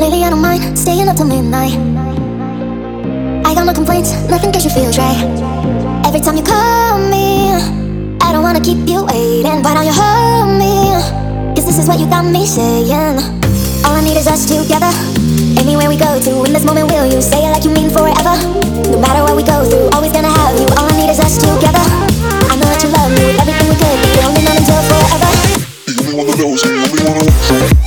Really, I don't mind staying up till midnight. I got no complaints, nothing gets you feel right. Every time you call me, I don't wanna keep you waiting. Why don't you hold me? Cause this is what you got me saying. All I need is us together. Anywhere we go to, in this moment will you say it like you mean forever? No matter what we go through, always gonna have you. All I need is us together. I know that you love me with everything we could be, holding on until forever. The only one that knows me, the only one that wants me.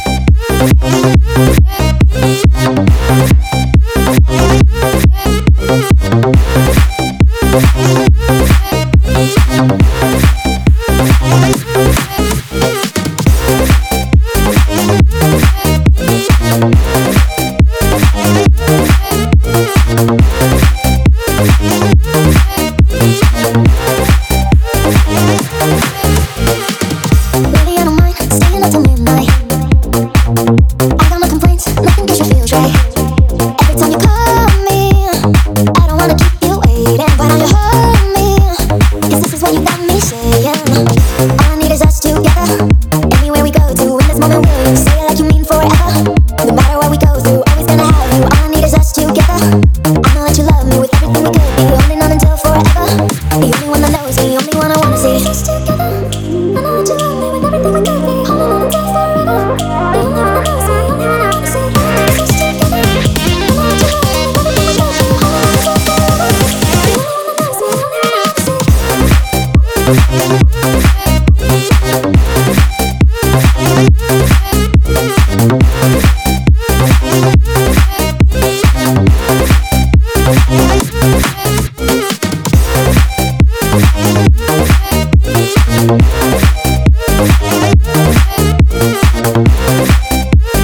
Really, I don't mind staying up till midnight. I got no complaints, nothing gets you feel right. Every time you call me, I don't wanna keep you waiting. Why don't you hold me? Cause this is what you got me saying. All I need is us together. Anywhere we go to, in this moment will you say it like you mean forever? No matter what we go through, always gonna have you. All I need is us together. I know that you love me with everything we could be, holding on until forever. The only one that knows me, only one I wanna see. Us together. I know that you love me with everything we could be, holding on until forever. The only one that knows me, only one I wanna see. Us together. I know that you love me with everything we could be, holding on until forever. The only one that knows me, only one I wanna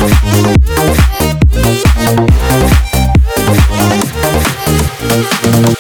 see.